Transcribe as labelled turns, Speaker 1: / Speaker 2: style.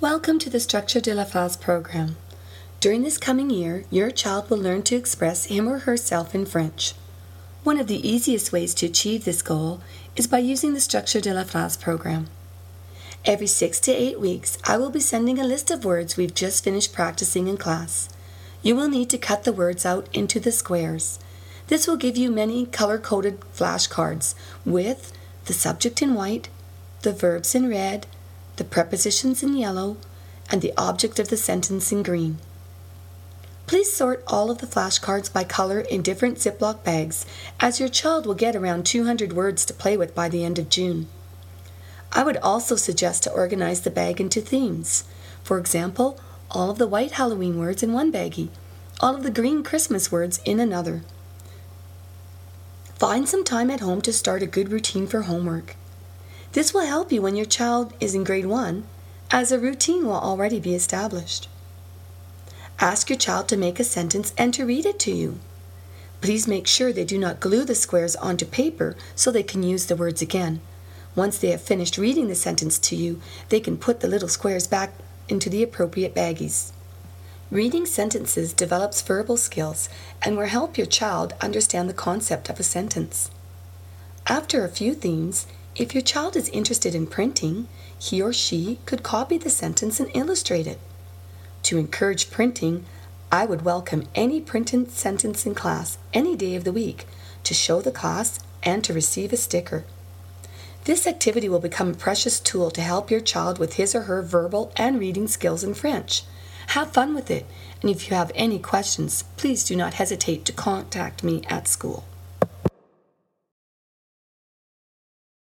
Speaker 1: Welcome to the Structure de la Phrase program. During this coming year, your child will learn to express him or herself in French. One of the easiest ways to achieve this goal is by using the Structure de la Phrase program. Every 6 to 8 weeks, I will be sending a list of words we've just finished practicing in class. You will need to cut the words out into the squares. This will give you many color-coded flashcards with the subject in white, the verbs in red, the prepositions in yellow, and the object of the sentence in green. Please sort all of the flashcards by color in different Ziploc bags, as your child will get around 200 words to play with by the end of June. I would also suggest to organize the bag into themes. For example, all of the white Halloween words in one baggie, all of the green Christmas words in another. Find some time at home to start a good routine for homework. This will help you when your child is in grade 1, as a routine will already be established. Ask your child to make a sentence and to read it to you. Please make sure they do not glue the squares onto paper so they can use the words again. Once they have finished reading the sentence to you, they can put the little squares back into the appropriate baggies. Reading sentences develops verbal skills and will help your child understand the concept of a sentence. After a few themes, if your child is interested in printing, he or she could copy the sentence and illustrate it. To encourage printing, I would welcome any printed sentence in class any day of the week to show the class and to receive a sticker. This activity will become a precious tool to help your child with his or her verbal and reading skills in French. Have fun with it, and if you have any questions, please do not hesitate to contact me at school.